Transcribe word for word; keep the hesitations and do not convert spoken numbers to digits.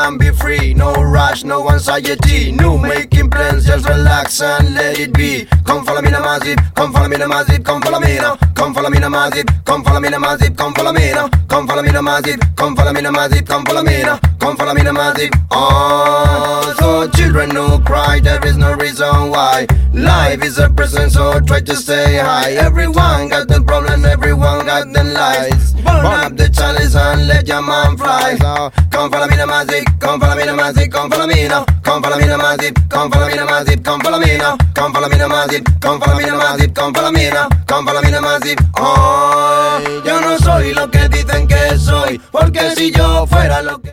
and be free. No rush, no anxiety, no making plans, just relax and let it be. Come follow me now massive, come follow me now massive, come follow me now. Come follow me now massive, come follow me now massive, come follow me now. Come follow me now massive, come follow me now massive, come follow me now. Come follow me now massive. Oh, so children no cry, there is no reason why. Life is a present, so try to stay high. Everyone got the problem, everyone got the lies. Burn up the chalice and let your man fly. So come follow me now massive, come follow me now massive, come follow me now. Come follow me now massive, come follow me now massive, come follow me now. Come follow me now massive, come follow me now massive, come follow me now. Come follow me now massive. Oh, yo no soy lo que dicen que soy, porque si yo fuera lo que